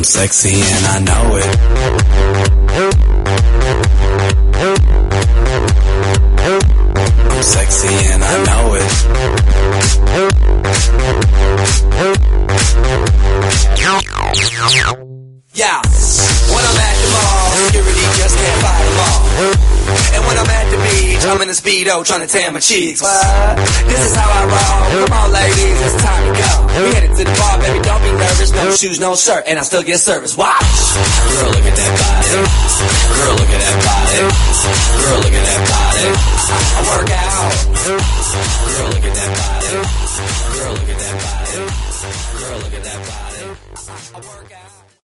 sexy and I know it. I'm sexy and I know it. Yeah, when I'm at the mall, security just can't fight them all. And when I'm at the beach, I'm in a Speedo trying to tan my cheeks. What? This is how I roll. Come on, ladies, it's time to go. We headed to the bar, baby, don't be nervous. No shoes, no shirt, and I still get service. Watch. Girl, look at that body. Girl, look at that body. Girl, look at that body. I work out. Girl, look at that body. Girl, look at that body. Girl, look at that body. I work out.